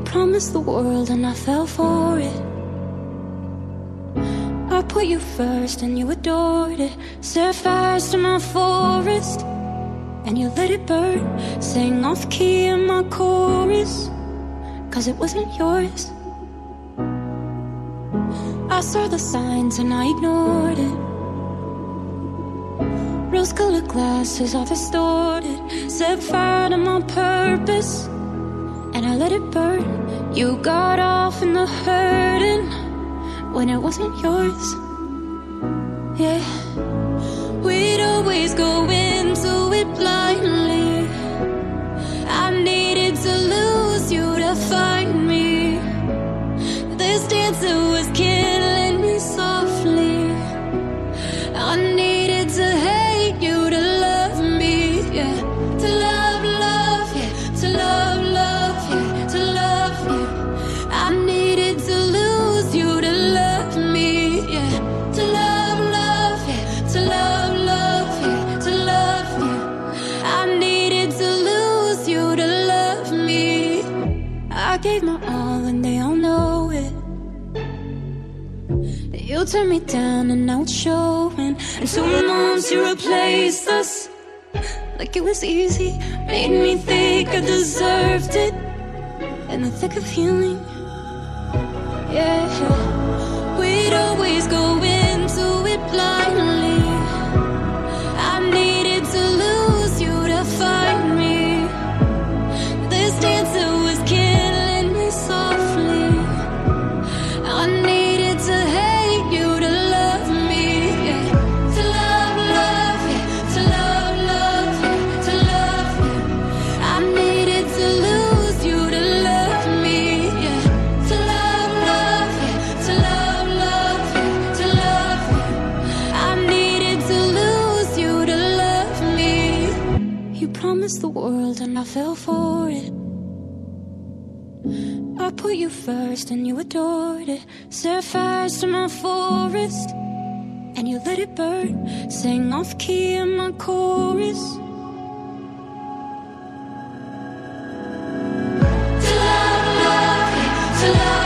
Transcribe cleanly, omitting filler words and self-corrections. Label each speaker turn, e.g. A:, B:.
A: promised the world and I fell for it. I put you first and you adored it. Set fires to my forest and you let it burn. Sang off key in my chorus, cause it wasn't yours. I saw the signs and I ignored it. Rose-colored glasses are distorted. Set fire to my purpose and I let it burn. You got off in the hurting when it wasn't yours. Yeah, we'd always go into it blindly. I needed to lose you to find me. This dancer was killing me softly. I needed to hate you to love me, yeah. To love, love, yeah. To love, love, yeah. To love, yeah. I needed to lose you to love me, yeah. To love, love, yeah. To love, love, yeah. To love, yeah. I needed to lose you to love me. I gave my all and they all know it. You turned me down and now it's showing. And 2 months you replaced us like it was easy. Made me think I deserved it in the thick of healing. Yeah, we'd always go into it blindly. I needed to lose you to find me. This dancer was killing me softly. I needed to hate you to love me, yeah. To love, love, yeah. To love, love, yeah. To love, yeah. I needed to lose you to love me, yeah. To love, love, yeah. To love, love, yeah. To love, yeah. I needed to lose you to love me. You promised the world and I fell for it. I put you first and you adored it. Set fires to my forest and you let it burn. Sang off key in my chorus. To love, love, yeah. To love.